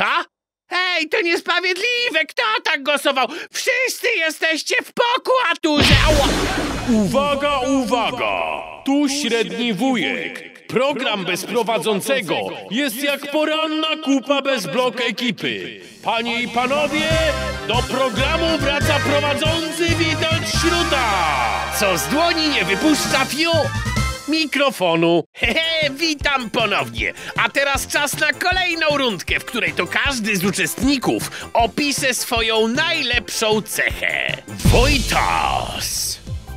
Co? Hej, to niesprawiedliwe! Kto tak głosował? Wszyscy jesteście w pokłaturze! Uwaga, uwaga! Tu średni wujek. Program bez prowadzącego jest jak poranna kupa bez blok ekipy. Panie i panowie, do programu wraca prowadzący Witold Śruta. Co z dłoni nie wypuszcza mikrofonu. Hehe, witam ponownie. A teraz czas na kolejną rundkę, w której to każdy z uczestników opisze swoją najlepszą cechę. Wojtas!